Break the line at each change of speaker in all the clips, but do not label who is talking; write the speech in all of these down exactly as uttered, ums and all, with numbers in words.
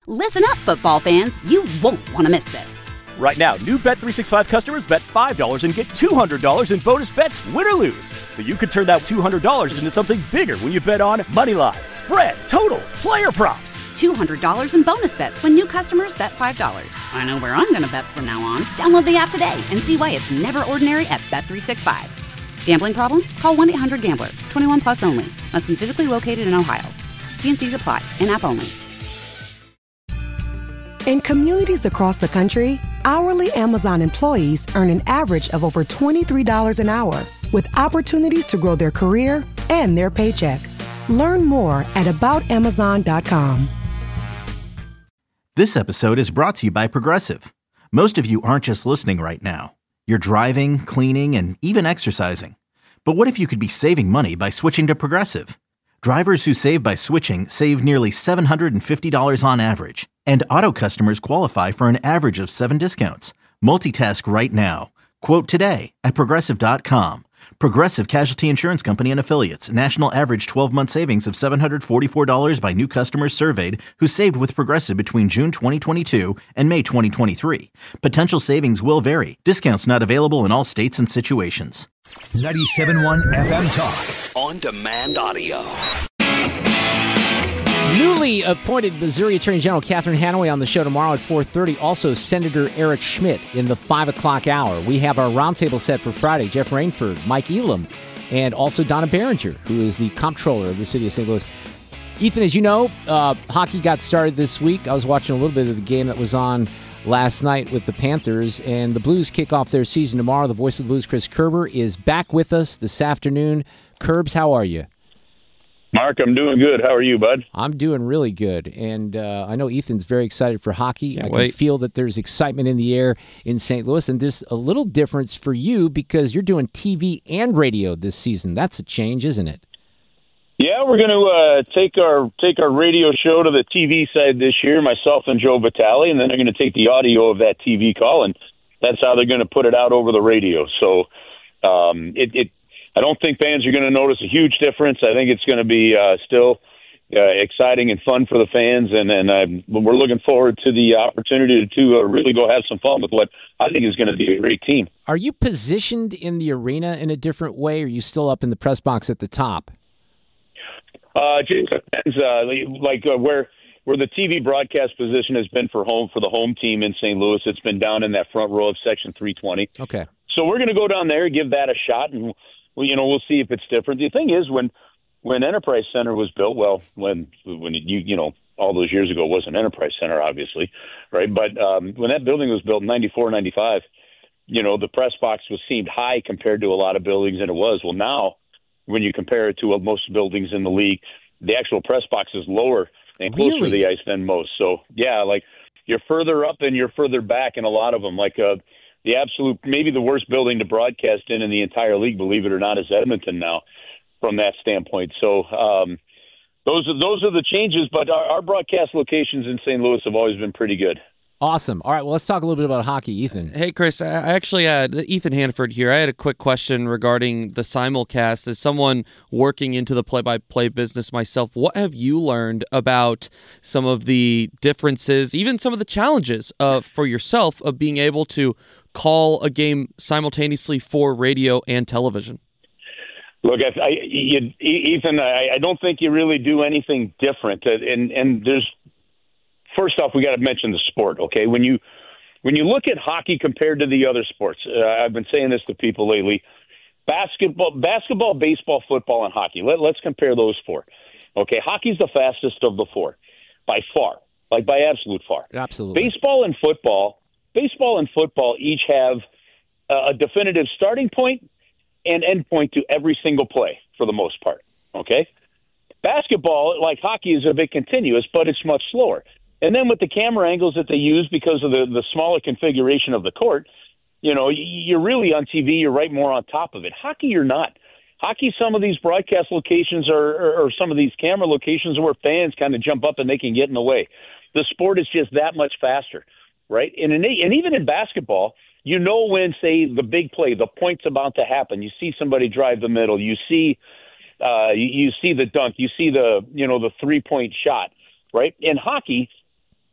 Listen up, football fans. You won't want to miss this.
Right now, new Bet three sixty-five customers bet five dollars and get two hundred dollars in bonus bets, win or lose. So you could turn that two hundred dollars into something bigger when you bet on money line, spread, totals, player props.
two hundred dollars in bonus bets when new customers bet five dollars. I know where I'm going to bet from now on. Download the app today and see why it's never ordinary at Bet three sixty-five. Gambling problem? Call one eight hundred gambler. twenty-one plus only. Must be physically located in Ohio. T and C's apply. In-app only.
In communities across the country, hourly Amazon employees earn an average of over twenty-three dollars an hour, with opportunities to grow their career and their paycheck. Learn more at about amazon dot com.
This episode is brought to you by Progressive. Most of you aren't just listening right now. You're driving, cleaning, and even exercising. But what if you could be saving money by switching to Progressive? Drivers who save by switching save nearly seven hundred fifty dollars on average. And auto customers qualify for an average of seven discounts. Multitask right now. Quote today at progressive dot com. Progressive Casualty Insurance Company and Affiliates. National average twelve-month savings of seven hundred forty-four dollars by new customers surveyed who saved with Progressive between June twenty twenty-two and May twenty twenty-three. Potential savings will vary. Discounts not available in all states and situations.
ninety-seven point one F M Talk. On demand audio.
Newly appointed Missouri Attorney General Catherine Hanaway on the show tomorrow at four thirty. Also, Senator Eric Schmitt in the five o'clock hour. We have our roundtable set for Friday. Jeff Rainford, Mike Elam, and also Donna Behringer, who is the comptroller of the city of Saint Louis. Ethan, as you know, uh, hockey got started this week. I was watching a little bit of the game that was on last night with the Panthers, and the Blues kick off their season tomorrow. The voice of the Blues, Chris Kerber, is back with us this afternoon. Kerbs, how are you?
Mark, I'm doing good. How are you, bud?
I'm doing really good, and uh, I know Ethan's very excited for hockey.
Can't
I can
wait.
feel that there's excitement in the air in Saint Louis, and there's a little difference for you because you're doing T V and radio this season. That's a change, isn't it?
Yeah, we're going to uh, take our take our radio show to the T V side this year, myself and Joe Vitale, and then they're going to take the audio of that T V call, and that's how they're going to put it out over the radio. So um, it, it I don't think fans are going to notice a huge difference. I think it's going to be uh, still uh, exciting and fun for the fans, and, and I'm, we're looking forward to the opportunity to uh, really go have some fun with what I think is going to be a great team.
Are you positioned in the arena in a different way, or are you still up in the press box at the top?
Uh, just depends, uh, like uh, where where the T V broadcast position has been for home for the home team in Saint Louis. It's been down in that front row of section three twenty.
Okay.
So we're going to go down there, give that a shot, and well, you know, we'll see if it's different. The thing is, when when Enterprise Center was built, well, when when you you know all those years ago, it wasn't Enterprise Center, obviously, right? But um, when that building was built in ninety-four, ninety-five, you know, the press box was seemed high compared to a lot of buildings, and it was. Well, now, when you compare it to most buildings in the league, the actual press box is lower and closer
Really?
to the ice than most. So, yeah, like you're further up and you're further back in a lot of them. Like uh, the absolute, maybe the worst building to broadcast in in the entire league, believe it or not, is Edmonton now from that standpoint. So um, those are those are the changes, but our, our broadcast locations in Saint Louis have always been pretty good.
Awesome. All right, well, let's talk a little bit about hockey. Ethan.
Hey, Chris, I actually had Ethan Hanford here. I had a quick question regarding the simulcast. As someone working into the play-by-play business myself, what have you learned about some of the differences, even some of the challenges uh, for yourself of being able to call a game simultaneously for radio and television?
Look, I, I, you, Ethan, I, I don't think you really do anything different. And, and there's First off, we got to mention the sport, okay? When you when you look at hockey compared to the other sports, uh, I've been saying this to people lately, basketball, basketball, baseball, football, and hockey. Let, let's compare those four. Okay, hockey's the fastest of the four, by far, like by absolute far.
Absolutely.
Baseball and football, baseball and football each have uh, a definitive starting point and end point to every single play for the most part, okay? Basketball, like hockey, is a bit continuous, but it's much slower. And then with the camera angles that they use because of the, the smaller configuration of the court, you know, you're really on T V, you're right more on top of it. Hockey, you're not. Hockey, some of these broadcast locations are, or, or some of these camera locations where fans kind of jump up and they can get in the way. The sport is just that much faster, right? And, in, and even in basketball, you know when, say, the big play, the point's about to happen. You see somebody drive the middle. You see uh, you, you see the dunk. You see the, you know, the three-point shot, right? In hockey,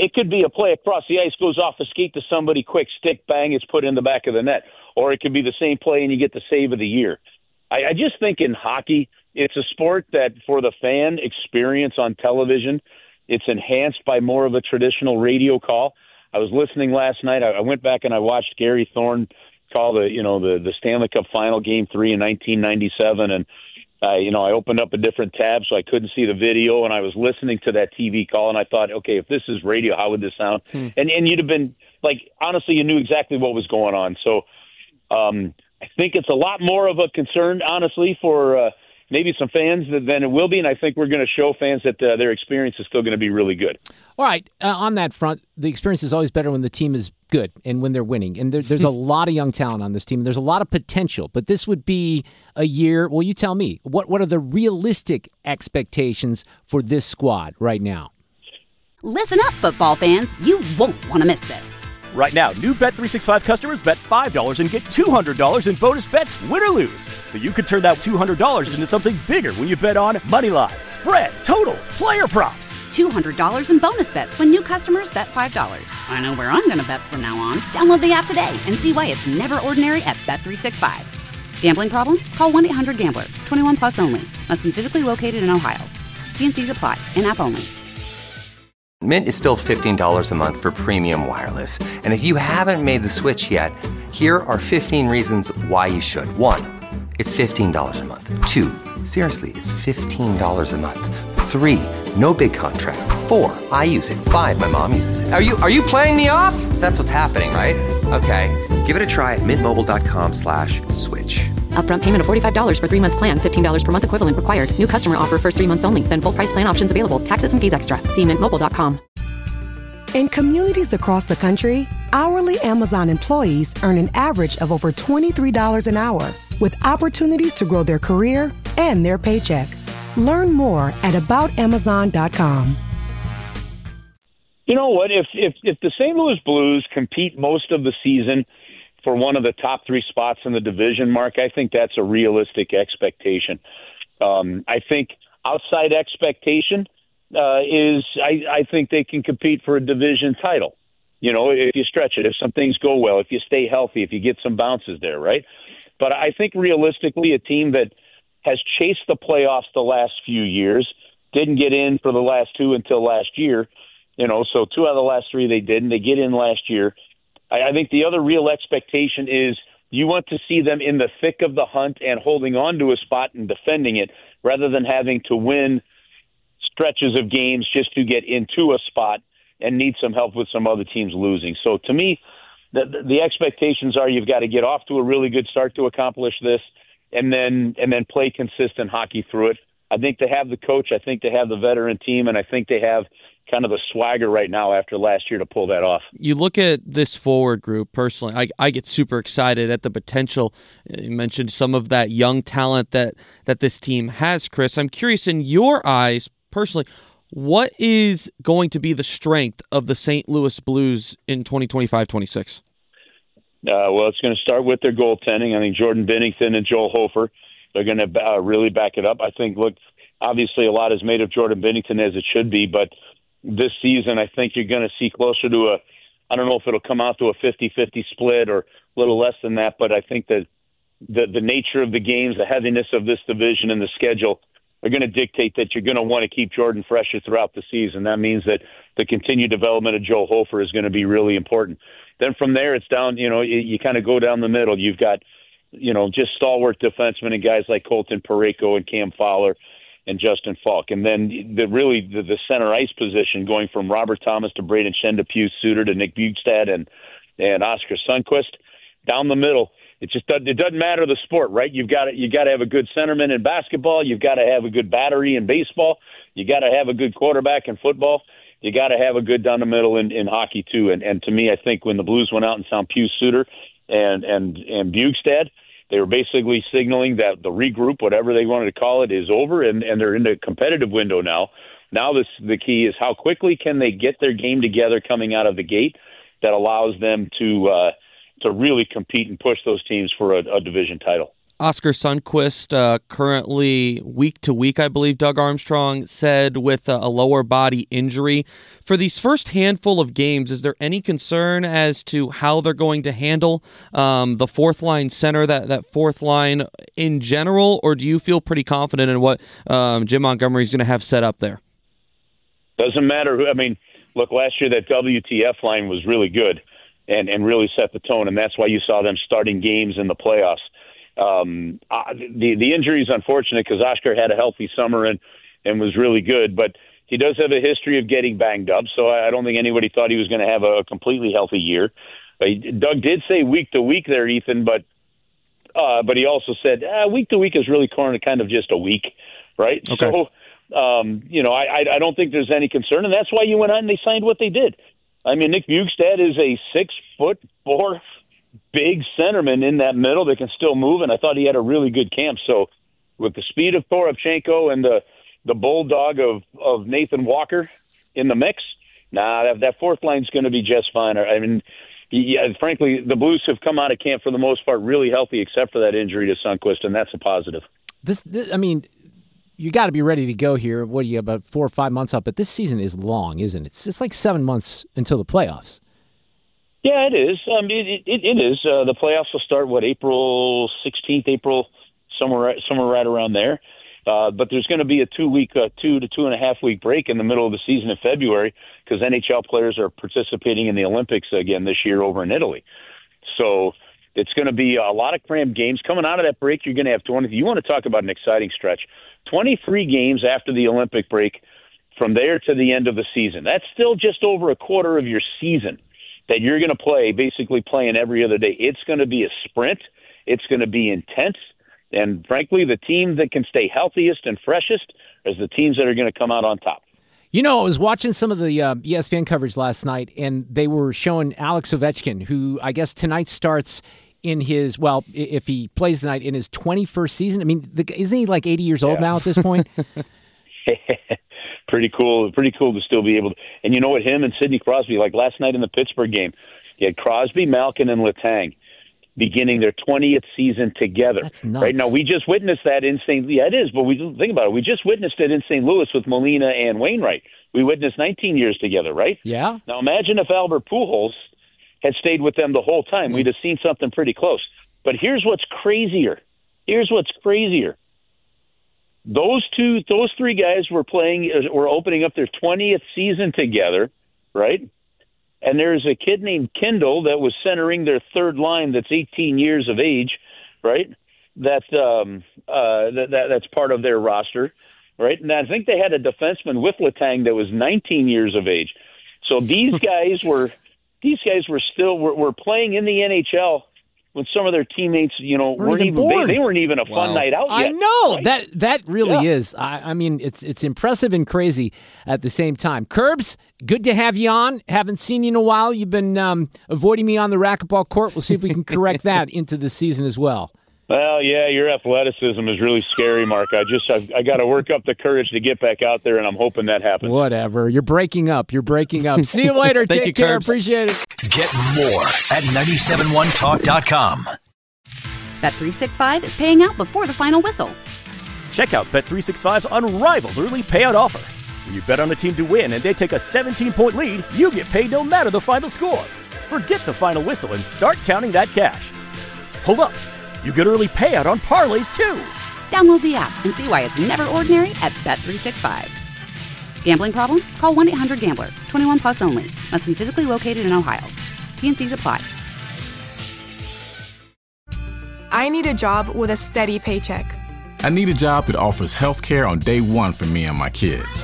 it could be a play across the ice, goes off a skate to somebody, quick stick, bang, it's put in the back of the net. Or it could be the same play and you get the save of the year. I, I just think in hockey, it's a sport that for the fan experience on television, it's enhanced by more of a traditional radio call. I was listening last night. I, I went back and I watched Gary Thorne call the, you know, the, the Stanley Cup final game three in nineteen ninety-seven. And, uh, you know, I opened up a different tab so I couldn't see the video, and I was listening to that T V call, and I thought, okay, if this is radio, how would this sound? Hmm. And, and you'd have been, like, honestly, you knew exactly what was going on. So um, I think it's a lot more of a concern, honestly, for uh, maybe some fans than it will be, and I think we're going to show fans that uh, their experience is still going to be really good.
All right, uh, on that front, the experience is always better when the team is good and when they're winning. And there, there's a lot of young talent on this team, and there's a lot of potential. But this would be a year, well, you tell me, what, what are the realistic expectations for this squad right now?
Listen up, football fans. You won't want to miss this.
Right now, new Bet three sixty-five customers bet five dollars and get two hundred dollars in bonus bets, win or lose. So you could turn that two hundred dollars into something bigger when you bet on moneyline, spread, totals, player props.
two hundred dollars in bonus bets when new customers bet five dollars. I know where I'm going to bet from now on. Download the app today and see why it's never ordinary at Bet three sixty-five. Gambling problem? Call one eight hundred gambler. twenty-one plus only. Must be physically located in Ohio. T and C's apply. In-app only.
Mint is still fifteen dollars a month for premium wireless. And if you haven't made the switch yet, here are fifteen reasons why you should. One, it's fifteen dollars a month. Two, seriously, it's fifteen dollars a month. Three, no big contrast. Four, I use it. Five, my mom uses it. Are you are you playing me off? That's what's happening, right? Okay, give it a try at mintmobile.com slash switch.
Upfront payment of forty-five dollars for three-month plan, fifteen dollars per month equivalent required. New customer offer first three months only. Then full price plan options available. Taxes and fees extra. See mint mobile dot com.
In communities across the country, hourly Amazon employees earn an average of over twenty-three dollars an hour, with opportunities to grow their career and their paycheck. Learn more at about amazon dot com.
You know what? If if if the Saint Louis Blues compete most of the season for one of the top three spots in the division, Mark, I think that's a realistic expectation. Um, I think outside expectation uh, is I, I think they can compete for a division title. You know, if you stretch it, if some things go well, if you stay healthy, if you get some bounces there, right? But I think realistically, a team that has chased the playoffs the last few years, didn't get in for the last two until last year, you know, so two out of the last three they didn't. They get in last year. I think the other real expectation is you want to see them in the thick of the hunt and holding on to a spot and defending it rather than having to win stretches of games just to get into a spot and need some help with some other teams losing. So to me, the, the expectations are you've got to get off to a really good start to accomplish this and then and then play consistent hockey through it. I think they have the coach. I think they have the veteran team, and I think they have kind of the swagger right now after last year to pull that off.
You look at this forward group, personally, I, I get super excited at the potential. You mentioned some of that young talent that, that this team has, Chris. I'm curious, in your eyes, personally, what is going to be the strength of the Saint Louis Blues in twenty twenty-five twenty-six?
Uh, well, it's going to start with their goaltending. I think Jordan Binnington and Joel Hofer, they're going to uh, really back it up. I think, look, obviously a lot is made of Jordan Binnington, as it should be, but this season I think you're going to see closer to a, I don't know if it'll come out to a fifty-fifty split or a little less than that, but I think that the, the nature of the games, the heaviness of this division and the schedule are going to dictate that you're going to want to keep Jordan fresher throughout the season. That means that the continued development of Joel Hofer is going to be really important. Then from there, it's down, you know, you, you kind of go down the middle. You've got, you know, just stalwart defensemen and guys like Colton Parayko and Cam Fowler and Justin Falk. And then the really the, the center ice position going from Robert Thomas to Braden Shen to Pius Suter to Nick Bjugstad and, and Oscar Sundquist. Down the middle, it just doesn't, it doesn't matter the sport, right? You've got to, you got to have a good centerman in basketball. You've got to have a good battery in baseball. You got to have a good quarterback in football. You got to have a good down the middle in, in hockey too. And and to me, I think when the Blues went out and found Pius Suter and and and Bjugstad, they were basically signaling that the regroup, whatever they wanted to call it, is over, and, and they're in a competitive window now. Now this the key is how quickly can they get their game together coming out of the gate that allows them to uh, to really compete and push those teams for a, a division title.
Oscar Sundqvist, uh, currently week to week, I believe Doug Armstrong said, with a, a lower body injury. For these first handful of games, is there any concern as to how they're going to handle um, the fourth line center, that, that fourth line in general, or do you feel pretty confident in what um, Jim Montgomery is going to have set up there?
Doesn't matter who. I mean, look, last year that W T F line was really good and, and really set the tone, and that's why you saw them starting games in the playoffs. Um, uh, the the injury is unfortunate because Oscar had a healthy summer and, and was really good, but he does have a history of getting banged up, so I don't think anybody thought he was going to have a completely healthy year. Uh, Doug did say week to week there, Ethan, but uh, but he also said uh, week to week is really kind of just a week, right?
Okay.
So, um, you know, I, I don't think there's any concern, and that's why you went out and they signed what they did. I mean, Nick Bjugstad is a six foot four big centerman in that middle that can still move, and I thought he had a really good camp. So with the speed of Toropchenko and the, the bulldog of, of Nathan Walker in the mix, nah, that, that fourth line's going to be just fine. I mean, yeah, frankly, the Blues have come out of camp for the most part really healthy except for that injury to Sundqvist, and that's a positive.
This, this I mean, you got to be ready to go here. What are you, about four or five months up? But this season is long, isn't it? It's, it's like seven months until the playoffs.
Yeah, it is. I mean, it, it, it is. Uh, the playoffs will start, what, April sixteenth, April, somewhere somewhere right around there. Uh, but there's going to be a two-week, uh, two to two-and-a-half-week break in the middle of the season in February because N H L players are participating in the Olympics again this year over in Italy. So it's going to be a lot of cramped games. Coming out of that break, you're going to have twenty. You want to talk about an exciting stretch. twenty-three games after the Olympic break from there to the end of the season. That's still just over a quarter of your season that you're going to play, basically playing every other day. It's going to be a sprint. It's going to be intense. And frankly, the team that can stay healthiest and freshest is the teams that are going to come out on top.
You know, I was watching some of the uh, E S P N coverage last night, and they were showing Alex Ovechkin, who I guess tonight starts in his, well, if he plays tonight, in his twenty-first season. I mean, the, isn't he like eighty years old yeah. now at this point?
Pretty cool. Pretty cool to still be able to. And you know what? Him and Sidney Crosby, like last night in the Pittsburgh game, you had Crosby, Malkin, and Letang beginning their twentieth season together.
That's nuts.
Right now, we just witnessed that in Saint Louis. Yeah, it is, but we think about it. We just witnessed it in Saint Louis with Molina and Wainwright. We witnessed nineteen years together, right?
Yeah.
Now imagine if Albert Pujols had stayed with them the whole time. Mm. We'd have seen something pretty close. But here's what's crazier. Here's what's crazier. Those two, those three guys were playing, were opening up their twentieth season together, right? And there's a kid named Kendall that was centering their third line that's eighteen years of age, right? That, um, uh, that, that that's part of their roster, right? And I think they had a defenseman with Letang that was nineteen years of age. So these guys were these guys were still were, were playing in the N H L when some of their teammates, you know, weren't, weren't even, even they, they weren't even a fun wow. night out yet.
I know
right?
that that really
yeah.
is. I, I mean, it's it's impressive and crazy at the same time. Curbs, good to have you on. Haven't seen you in a while. You've been um, avoiding me on the racquetball court. We'll see if we can correct that into the season as well.
Well, yeah, your athleticism is really scary, Mark. I just I, I got to work up the courage to get back out there, and I'm hoping that happens.
Whatever. You're breaking up. You're breaking up. See you later.
Thank
Take
you,
care.
Curbs.
Appreciate it.
Get more at nine seven one talk dot com.
Bet three sixty-five is paying out before the final whistle.
Check out Bet three sixty-five's unrivaled early payout offer. When you bet on a team to win and they take a seventeen-point lead, you get paid no matter the final score. Forget the final whistle and start counting that cash. Hold up. You get early payout on parlays, too.
Download the app and see why it's never ordinary at Bet three sixty-five. Gambling problem? Call one eight hundred gambler. twenty-one plus only. Must be physically located in Ohio. T and C's apply.
I need a job with a steady paycheck.
I need a job that offers health care on day one for me and my kids.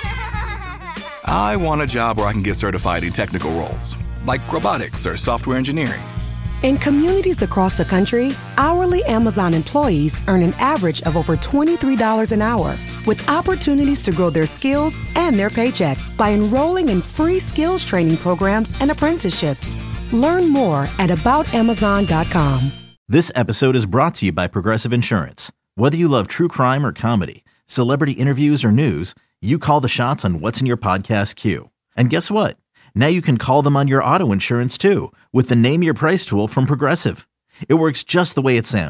I want a job where I can get certified in technical roles, like robotics or software engineering.
In communities across the country, hourly Amazon employees earn an average of over twenty-three dollars an hour, with opportunities to grow their skills and their paycheck by enrolling in free skills training programs and apprenticeships. Learn more at about amazon dot com.
This episode is brought to you by Progressive Insurance. Whether you love true crime or comedy, celebrity interviews or news, you call the shots on what's in your podcast queue. And guess what? Now you can call them on your auto insurance too with the Name Your Price tool from Progressive. It works just the way it sounds.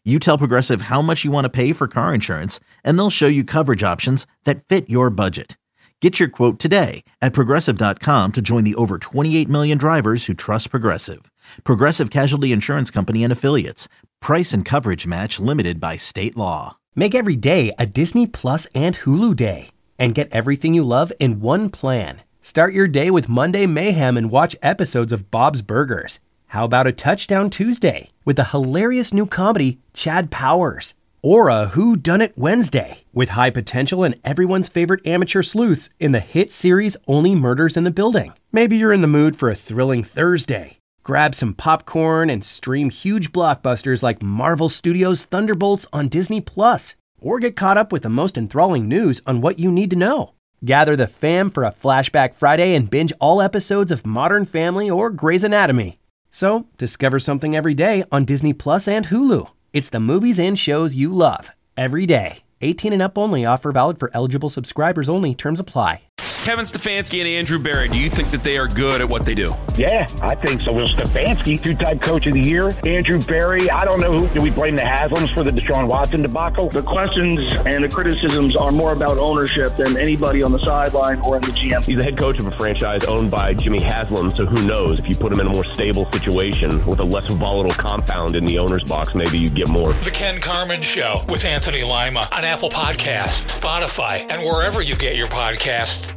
You tell Progressive how much you want to pay for car insurance, and they'll show you coverage options that fit your budget. Get your quote today at Progressive dot com to join the over twenty-eight million drivers who trust Progressive. Progressive Casualty Insurance Company and Affiliates. Price and coverage match limited by state law.
Make every day a Disney Plus and Hulu day. And get everything you love in one plan. Start your day with Monday Mayhem and watch episodes of Bob's Burgers. How about a Touchdown Tuesday with the hilarious new comedy Chad Powers? Or a Who Done It Wednesday with high potential and everyone's favorite amateur sleuths in the hit series Only Murders in the Building. Maybe you're in the mood for a thrilling Thursday. Grab some popcorn and stream huge blockbusters like Marvel Studios' Thunderbolts on Disney Plus. Or get caught up with the most enthralling news on what you need to know. Gather the fam for a Flashback Friday and binge all episodes of Modern Family or Grey's Anatomy. So, discover something every day on Disney Plus and Hulu. It's the movies and shows you love, every day. eighteen and up only. Offer valid for eligible subscribers only. Terms apply.
Kevin Stefanski and Andrew Berry, do you think that they are good at what they do?
Yeah, I think so. Well, Stefanski, two-time coach of the year. Andrew Berry, I don't know who. Do we blame the Haslams for the Deshaun Watson debacle?
The questions and the criticisms are more about ownership than anybody on the sideline or in the G M.
He's the head coach of a franchise owned by Jimmy Haslam, so who knows? If you put him in a more stable situation with a less volatile compound in the owner's box, maybe you get more.
The Ken Carman Show with Anthony Lima on Apple Podcasts, Spotify, and wherever you get your podcasts.